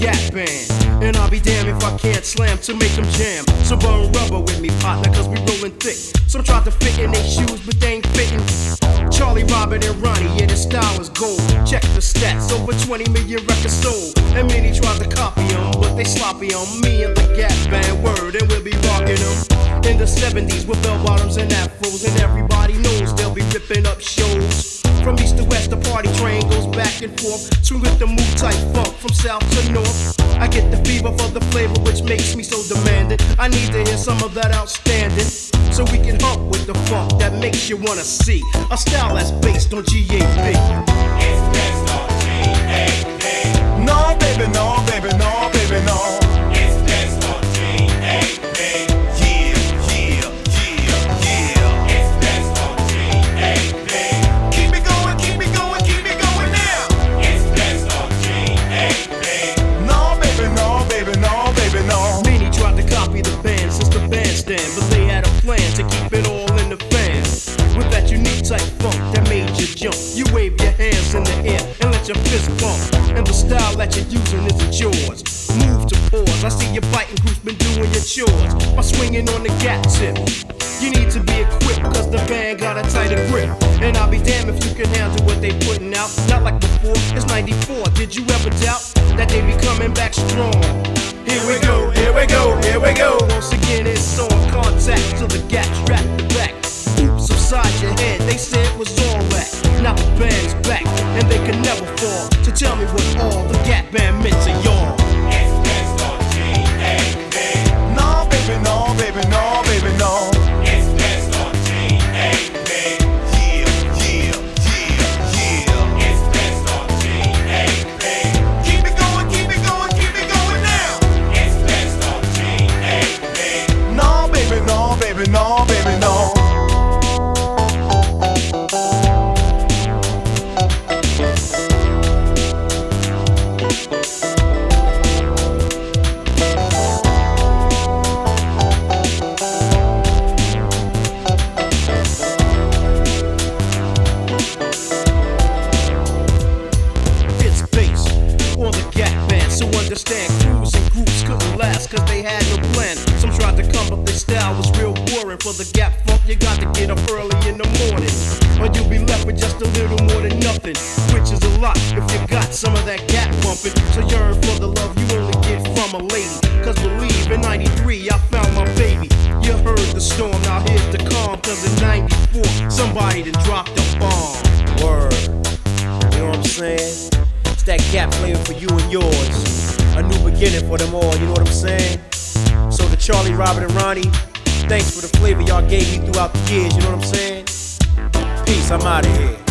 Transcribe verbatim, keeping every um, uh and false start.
Gap Band. And I'll be damned if I can't slam to make them jam. So burn rubber with me, partner, cause we rollin' thick. Some try to fit in their shoes, but they ain't fitting. Charlie, Robert, and Ronnie, yeah, their style is gold. Check the stats, over twenty million records sold. And many tried to copy them, but they sloppy on me and the Gap Band word, and we'll be rocking them. In the seventies with bell bottoms and afros, and everybody knows they'll be ripping up shows. From east to west, the party train goes back and forth. Swing with the move type funk from south to north. I get the fever for the flavor, which makes me so demanding. I need to hear some of that outstanding, so we can hump with the funk that makes you wanna see a style that's based on G A B. It's based on G A B. No, baby, no, baby, no, baby, no. It's based on G A B. Yeah, yeah, yeah, yeah. It's based on G A B. Keep it going, keep it going, keep it going now. It's based on G A B. No, baby, no, baby, no, baby, no. Many tried to copy the band since the bandstand, but they had a plan to keep it all in the fan. With that unique type funk that made you jump, you wave your hands in the air and let your fist bump. And the style that you're using isn't yours. Move to pause. I see you biting groups been doing your chores by swinging on the gap tip. You need to be equipped, cause the band got a tighter grip. And I'll be damned if you can handle what they putting out. Not like before, it's ninety-four. Did you ever doubt that they be coming back strong? Here we go, here we go, here we go. Once again, it's on contact to the gap, strap the back. Oops, upside your head, they said it was all that. Now the band's back, and they can never fall. So tell me what all the Gap Band meant to y'all. It's based on G A B. No, baby, no, baby, no, baby, no. It's based on G A B. Yeah, yeah, yeah, yeah. It's based on G A B. Keep it going, keep it going, keep it going now. It's based on G A B. No, baby, no, baby, no, baby, no. It's based on the Gap Band, so understand crews and groups couldn't last cause they had no plan. Some tried to come up, their style was real boring. For the Gap Funk, you got to get up early in the morning, or you'll be left with just a little more than nothing, which is a lot if you got some of that gap bumping. So yearn for the love you only get from a lady, cause believe in ninety-three I found my baby. You heard the storm, now here's the calm, cause in ninety-four somebody done dropped a bomb. Word. You know what I'm saying? It's that Gap flavor for you and yours. A new beginning for them all, you know what I'm saying? So to Charlie, Robert, and Ronnie, thanks for the flavor y'all gave me throughout the years, you know what I'm saying? Peace, I'm out of here.